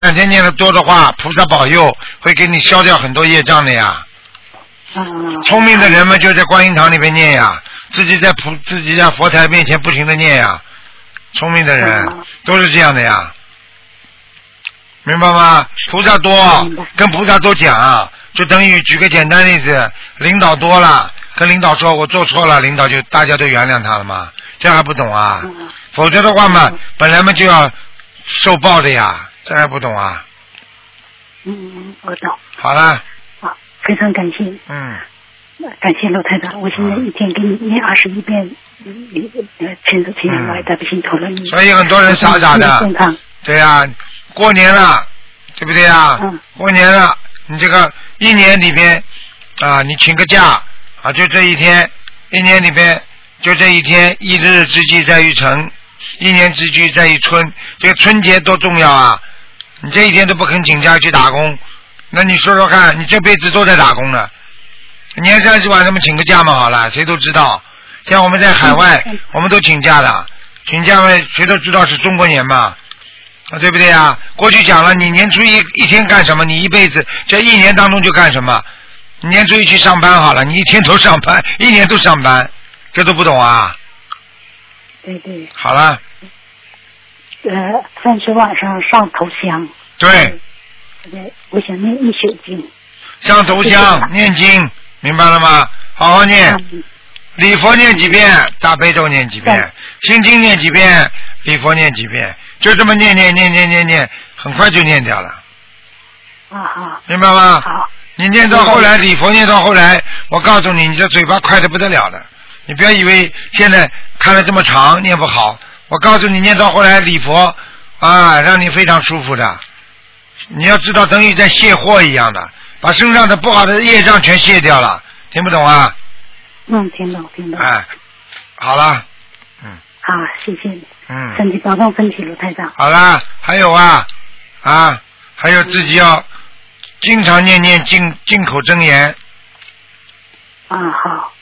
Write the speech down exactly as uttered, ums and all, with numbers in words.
两天念的多的话，菩萨保佑会给你消掉很多业障的呀。 嗯。 聪明的人们就在观音堂里面念呀，自己在菩自己在佛台面前不停的念呀。聪明的人、嗯、都是这样的呀，明白吗？菩萨多，跟菩萨多讲，就等于举个简单例子，领导多了，跟领导说我做错了，领导就大家都原谅他了嘛，这还不懂啊？ 嗯、 否则的话嘛、嗯，本来嘛就要受报的呀，这还不懂啊？ 嗯，我懂。 好了。 好，非常感谢。 嗯。 感谢罗台长，我现在一天给你念二十一遍，你呃，全都全来大不心头了。 所以很多人傻傻的。对呀、啊，过年了，对不对啊？ 嗯。 过年了，你这个一年里边啊，你请个假啊，就这一天，一年里边就这一天，一日之计在于晨，一年之计在于春。这个春节多重要啊！你这一天都不肯请假去打工，那你说说看，你这辈子都在打工呢。年三十晚上们请个假嘛，好了，谁都知道。像我们在海外，我们都请假的，请假嘛，谁都知道是中国年嘛，啊，对不对啊？过去讲了，你年初一一天干什么，你一辈子这一年当中就干什么。你年初一去上班好了，你一天都上班，一年都上班，这都不懂啊？ 对对。 好了。 呃，三十晚上上头香。 对。 对，我想念一宿经。 上头香，念经。明白了吗？好好念，礼佛念几遍，大悲咒念几遍，心经念几遍，礼佛念几遍，就这么念念念念念念，很快就念掉了。 啊好。 明白吗？ 好。 你念到后来，礼佛念到后来，我告诉你，你的嘴巴快得不得了的。你不要以为现在看了这么长念不好，我告诉你，念到后来礼佛啊，让你非常舒服的。你要知道，等于在卸货一样的。把身上的不好的业障全卸掉了，听不懂啊？ 嗯，听懂，听懂。 哎，好了，嗯。 好，谢谢你。 嗯。 身体保重，身体卢台长。 好了，还有啊啊，还有自己要经常念念进进口真言。 啊，好。